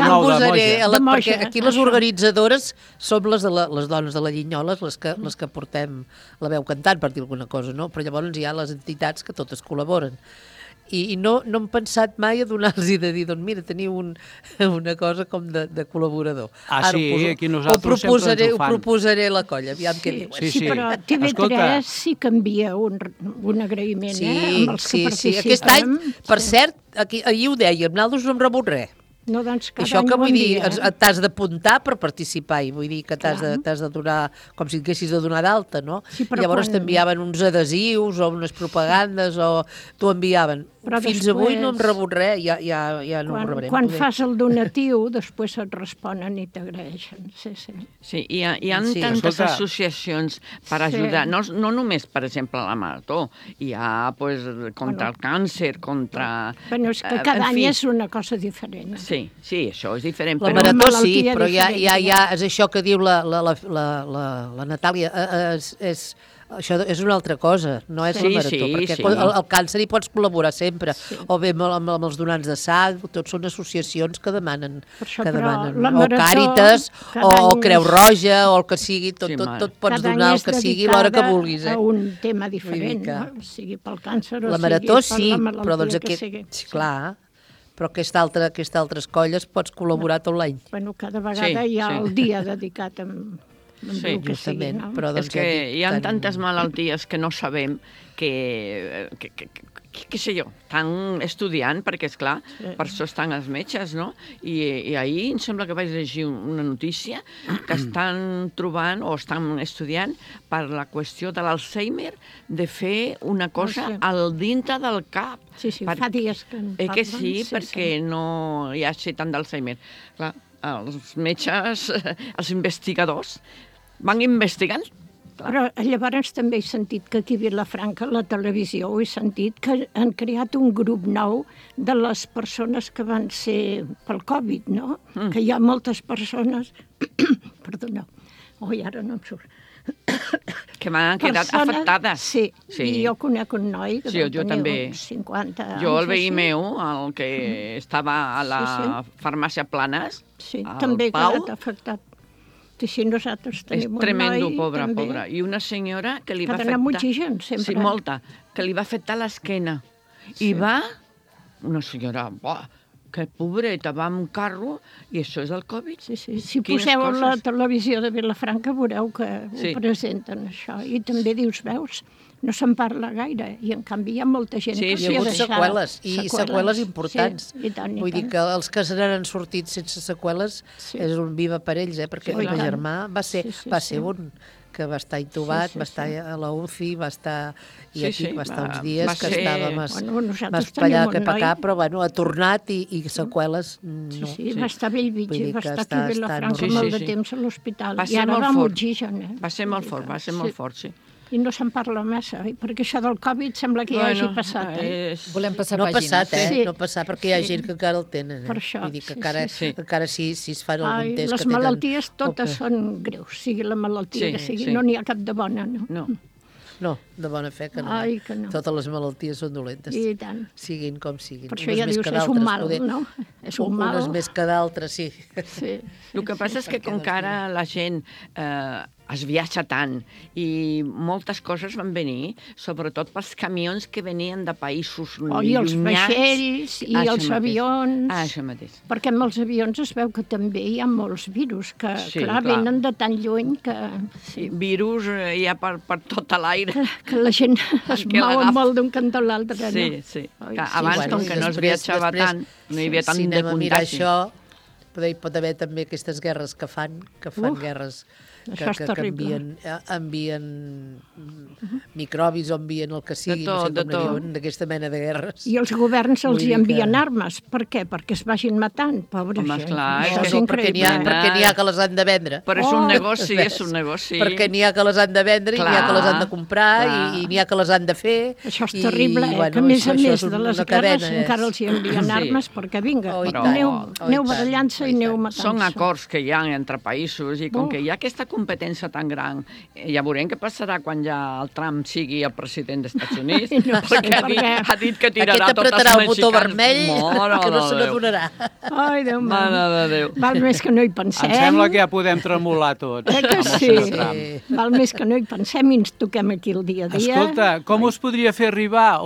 Perquè aquí les organitzadores som les dones de la Llinyola, les que portem la veu cantant, per dir alguna cosa, no? Però llavors hi ha les entitats que totes col·laboren. I no hem pensat mai a donar-los de dir, doncs mira, teniu una cosa com de col·laborador.
Aquí nosaltres sempre ens ho fan.
Ho proposaré a la colla, aviam què diuen.
Sí, però TV3 sí que envia un agraïment, amb els que participen.
Sí, aquest any, per cert, ahir ho dèiem, nosaltres no hem rebut res.
No, doncs cada
això
any
que vull dir,
dia.
t'has d'apuntar per participar i vull dir que t'has de donar, com si haguessis de donar d'alta, no?
Sí,
llavors t'enviaven uns adhesius o unes propagandes o t'ho enviaven.
Però
fins
després,
avui no hem rebut res, ja no ho rebrem.
Quan fas el donatiu, després et responen i t'agraeixen.
Sí, hi ha tantes associacions per ajudar, no només, per exemple, la Marató, hi ha contra el càncer, contra...
Bueno, és que cada any és una cosa diferent.
Sí, això és diferent.
La Marató sí, però ja és això que diu la Natàlia, això és una altra cosa, no és la Marató, perquè el càncer hi pots col·laborar sempre, o bé amb els donants de sang, tots són associacions que demanen, o Càritas, o Creu Roja, o el que sigui, tot pots donar el que sigui l'hora que vulguis.
Cada any és dedicada a un tema diferent, no? Sigui pel càncer o
sigui per la malaltia que sigui. Clar, però aquestes altres colles pots col·laborar tot l'any.
Bueno, cada vegada hi ha el dia dedicat a...
Sí,
justament. Però
és que hi ha tantes malalties que no sabem que què sé jo, estan estudiant, perquè, esclar, per això estan els metges, no? I ahir em sembla que vaig llegir una notícia que estan trobant o estan estudiant per la qüestió de l'Alzheimer de fer una cosa al dintre del cap.
Sí, fa dies que en parlen.
Que sí, perquè no hi hagi tant d'Alzheimer. Clar, els metges, els investigadors, van investigant.
Però llavors també he sentit que aquí a Vilafranca, a la televisió, he sentit que han creat un grup nou de les persones que van ser pel Covid, no? Que hi ha moltes persones... Perdoneu, ara no em surt.
Que m'han quedat afectades.
Sí, i jo conec un noi que
jo també.
50 anys.
Jo, el veí meu, el que estava a la farmàcia Planes,
també ha quedat afectat. Si nosaltres tenim un noi...
És tremendo, pobra. I una senyora que li va afectar...
Que amb oxigen, sempre.
Sí, molta. Que li va afectar l'esquena. I va... Una senyora... Que pobreta, va amb un carro i això és el Covid.
Si poseu a la televisió de Vilafranca veureu que ho presenten, això. I també dius, veus, no se'n parla gaire, i en canvi hi ha molta gent que s'hi ha deixat.
Seqüeles, i seqüeles importants. Vull dir que els que se n'han sortit sense seqüeles és un viva per ells, perquè el meu germà va ser un que va estar intubat, va estar a la UCI, va estar uns dies que estava més per allà que per acá, però ha tornat i seqüeles no.
Sí, va estar a Bellvitge, va estar aquí a Vilafranca molt de temps a l'hospital, i ara va amb oxigen.
Va ser molt fort, sí.
I no se'n parla massa, perquè això del Covid sembla que ja hagi passat.
Volem passar
pàgina.
No
ha passat, perquè hi ha gent que encara el tenen.
Per això,
vull dir que encara si es fan algun test que tenen...
Les malalties totes són greus, sigui la malaltia que sigui, no n'hi ha cap de bona, no?
No, de bona fe que no.
Ai, que no.
Totes les malalties són dolentes.
I tant.
Siguin com siguin.
Per això ja dius, és un mal, no? És un mal.
Unes més que d'altres, sí.
Sí.
El que passa és que com que ara la gent es viatja tant i moltes coses van venir, sobretot pels camions que venien de països llunyans.
I els vaixells i els avions.
Això mateix.
Perquè amb els avions es veu que també hi ha molts virus que, clar, venen de tan lluny que...
Sí, virus hi ha per tot l'aire.
Que la gent es mou molt d'un cantó a l'altre, no?
Sí, sí. Abans, com que no es viatjava tant, no hi havia tant de contagi.
Si anem a mirar això, pot haver també aquestes guerres que fan guerres que envien microbis o envien el que sigui, no sé com ne diuen, d'aquesta mena de guerres.
I els governs els hi envien armes. Per què? Perquè es vagin matant, pobra gent.
Home, clar.
Això és increïble.
Perquè n'hi ha que les han de vendre.
Però és un negoci, és un negoci.
Perquè n'hi ha que les han de vendre, i n'hi ha que les han de comprar, i n'hi ha que les han de fer.
Això és terrible, que a més a més de les guerres encara els hi envien armes, perquè vinga, aneu barallant-se i aneu matant-se.
Són acords que hi ha entre països, i com que hi ha aquesta competència tan gran, ja veurem què passarà quan ja el Trump sigui el president dels Estats Units, perquè ha dit que tirarà tots els mexicans.
Aquest apretarà el botó vermell, que no se n'adonarà.
Ai, Déu meu.
Mare de Déu.
Val més que no hi pensem.
Em sembla que ja podem tremolar tots.
Que sí. Val més que no hi pensem i ens toquem aquí el dia a dia.
Escolta, com us podria fer arribar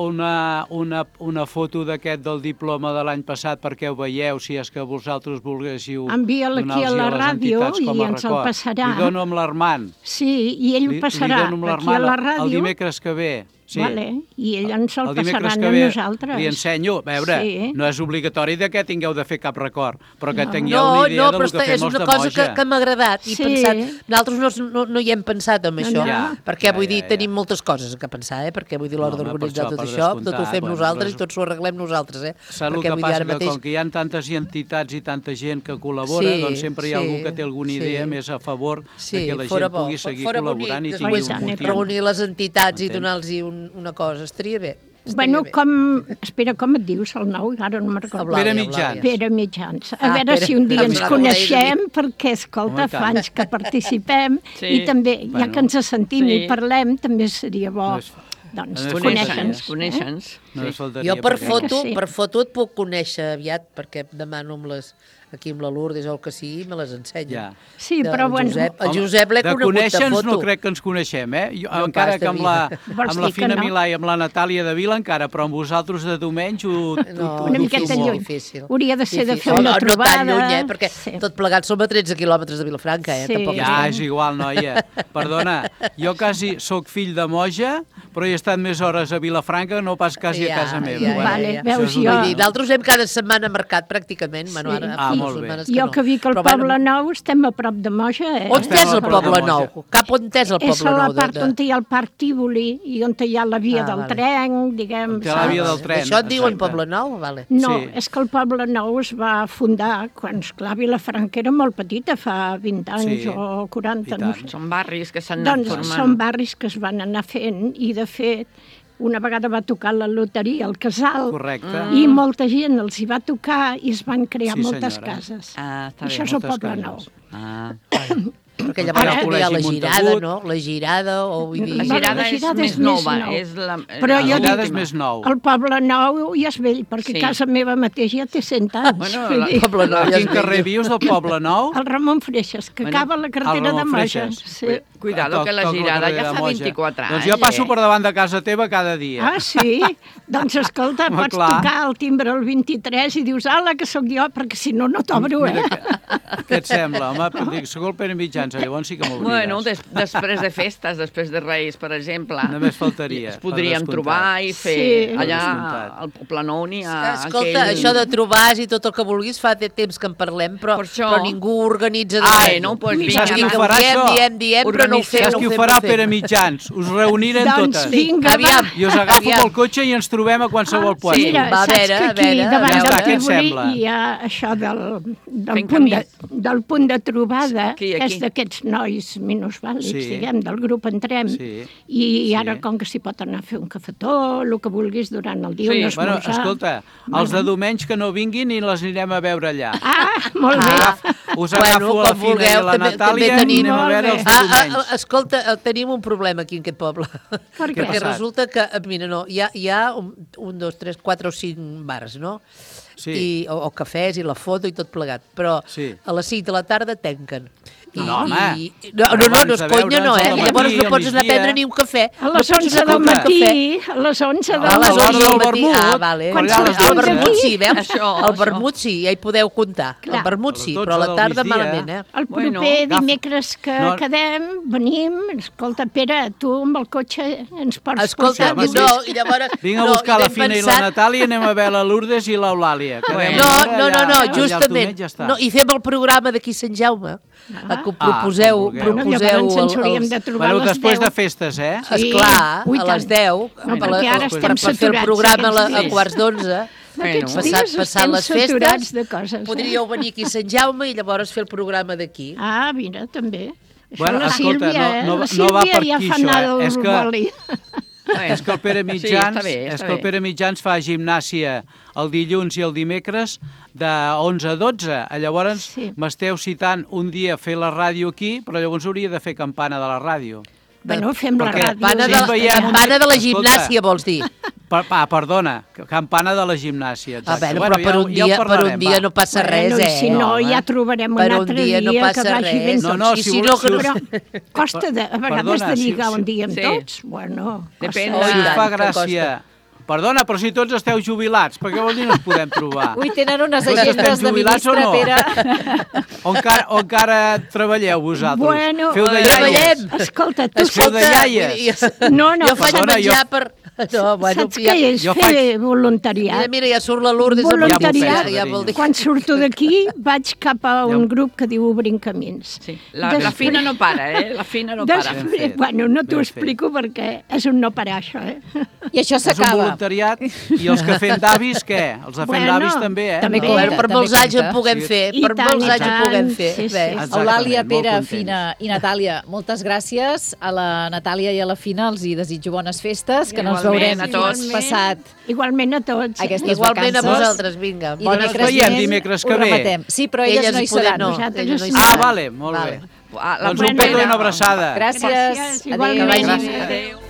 una foto d'aquest del diploma de l'any passat perquè ho veieu, si és que vosaltres volguéssiu
envia-la aquí a la ràdio i ens el passarà.
Li dono amb l'Armand.
Sí, i ell ho passarà aquí a la ràdio.
El dimecres que ve. Sí.
Vale. I ell ens el passarà a nosaltres.
Li ensenyo, a veure, no és obligatori que tingueu de fer cap record, però que tingueu una idea del que fem els de Moja.
No, però és una cosa que m'ha agradat i pensat. Nosaltres no hi hem pensat en això, perquè vull dir, tenim moltes coses que pensar, perquè vull dir, l'hora d'organitzar tot això, tot ho fem nosaltres i tot s'ho arreglem nosaltres.
Saps el que passa? Que com que hi ha tantes entitats i tanta gent que col·labora, doncs sempre hi ha algú que té alguna idea més a favor que la gent pugui seguir col·laborant i tingui un motiu.
Reunir les entitats i donar-los una cosa, estaria bé.
Bueno, espera, com et dius el nou? Ara no me'n recordo.
Pere Mitjans.
Pere Mitjans. A veure si un dia ens coneixem, perquè, escolta, fa anys que participem, i també, ja que ens sentim i parlem, també seria bo, doncs,
conèixer-nos.
Jo per foto et puc conèixer aviat, perquè demano aquí amb la Lourdes o el que sigui, me les ensenya.
Sí, però bueno...
El Josep l'he conegut de foto. De
conèixer-nos no crec que ens coneixem, encara que amb la Fina Milà i amb la Natàlia de Vila encara, però amb vosaltres de Domenys ho
una miqueta lluny. Hauria de ser de fer una trobada.
No tan lluny, perquè tot plegat som a 13 quilòmetres de Vilafranca,
Ja, és igual, noia. Perdona, jo quasi sóc fill de Moja, però he estat més hores a Vilafranca, no pas quasi a casa meva.
Vale, veus, jo...
Nosaltres hem cada setmana marcat, pràcticament,
molt bé.
Jo que vic al Poble Nou, estem a prop de Moja,
On és el Poble Nou? Cap on és el Poble Nou?
És a la part on hi ha el Parc Tívoli i on hi ha la via del tren, diguem...
On hi ha la via del tren.
Això et diuen Poble Nou?
No, és que el Poble Nou es va fundar quan, esclar, Vilafranca era molt petita, fa 20 anys o 40.
Són barris que s'han anat formant.
Doncs són barris que es van anar fent i, de fet, una vegada va tocar la loteria al Casal.
Correcte.
I molta gent els hi va tocar i es van crear moltes cases. Això és el Poble Nou.
Perquè llavors també hi ha la Girada, no? La Girada, o vull dir...
La Girada és més nova.
Però jo
dic, és més nou.
El Poble Nou ja és vell, perquè casa meva mateix ja té 100 anys.
Bueno, a quin carrer vius del Poble Nou?
El Ramon Freixas, que acaba la carretera de Moja.
Cuidado, que la Girada ja fa 24 anys.
Doncs jo passo per davant de casa teva cada dia.
Ah, sí? Doncs escolta, pots tocar el timbre el 23 i dius, ala, que sóc jo, perquè si no, no t'obro,
Què et sembla? Home, dic, sóc el Pere Mitjans, llavors sí que m'obriràs.
Bueno, després de festes, després de Reis, per exemple.
Només faltaria.
Es podríem trobar i fer allà al Poble Nou n'hi ha...
Escolta, això de trobar i tot el que vulguis, fa temps que en parlem, però ningú organitza de res.
No, doncs vinga.
Saps qui ho farà, això?
Diem, però no ho fem.
Saps qui ho farà, Pere Mitjans? Us reunirem totes.
Doncs vinga, va.
I us agafo pel cotxe i ens trobem a qualsevol puesto.
Mira, saps que aquí davant del Tívoli hi ha això del punt de trobada, que és d'aquests nois minusvàlids, diguem, del grup Entrem, i ara, com que s'hi pot anar a fer un cafetó, el que vulguis durant el dia, un esmorzar...
Escolta, els de Domenys que no vinguin i les anirem a veure allà.
Ah, molt bé.
us agafo la Fina i la Natàlia i anem a veure els Domenys.
Escolta, tenim un problema aquí en aquest poble.
Per què?
Perquè resulta que, mira, no, hi ha 1, 2, 3, 4 o 5 bars, no?
Sí.
O cafès i la foto i tot plegat. Però a les 5 de la tarda tanquen.
No, home.
No és conya, no, eh? Llavors no pots anar a prendre ni un cafè.
A les 11 del matí, a les 11 del matí.
del vermut.
Ah, vale. El vermut sí, veus? El vermut sí, ja hi podeu comptar. El vermut sí, però a la tarda malament, eh?
El proper dimecres que quedem, venim, escolta, Pere, tu amb el cotxe ens pots
escolta,
posar...
i llavors...
Vinc a buscar la Fina i la Natàlia i anem a veure la Lourdes i l'Eulàlia.
No, justament. I fem el programa d'aquí Sant Jaume. Proposeu
bueno, després de festes, eh?
Esclar, a les 10, per fer el programa a quarts d'11, passant les festes, podríeu venir aquí a Sant Jaume i llavors fer el programa d'aquí.
Ah, mira, també.
Bueno, escolta, no va per aquí això, és que el Pere Mitjans fa gimnàsia el dilluns i el dimecres de 11 a 12. Llavors m'esteu citant un dia a fer la ràdio aquí, però llavors hauria de fer campana de la ràdio.
Bueno, fem la ràdio.
Campana de la gimnàsia, vols dir?
Perdona, campana de la gimnàsia.
Però per un dia no passa res, eh?
Si no, ja trobarem un altre dia que vagi ben tots. Però costa a vegades de lligar un dia amb tots. Bueno,
depèn. Si us fa gràcia... Perdona, però si tots esteu jubilats, per què vol dir no ens podem trobar?
Ui, tenen unes agendes de ministre, Pere.
O encara treballeu vosaltres?
Bueno,
treballem.
Escolta, tu
feu de iaies.
No,
jo faig menjar per...
Saps què és fer voluntariat?
Mira, ja surt la Lourdes.
Voluntariat, quan surto d'aquí vaig cap a un grup que diu Obrint Camins.
La Fina no para, eh? La Fina no para.
Bueno, no t'ho explico perquè és un no parar, això, eh?
I això s'acaba.
És un voluntariat. I els que fem d'avis, què? Els de fem d'avis també, eh?
També per molts anys en puguem fer. Per molts anys en puguem fer.
Eulàlia, Pere, Fina i Natàlia, moltes gràcies. A la Natàlia i a la Fina els hi desitjo bones festes, que no ens veurem tots passat.
Igualment a tots.
Igualment a vosaltres, vinga.
Ens veiem dimecres que ve.
Sí, però elles no hi seran.
Ah, vale, molt bé. Doncs un petó i una abraçada.
Gràcies.
Igualment.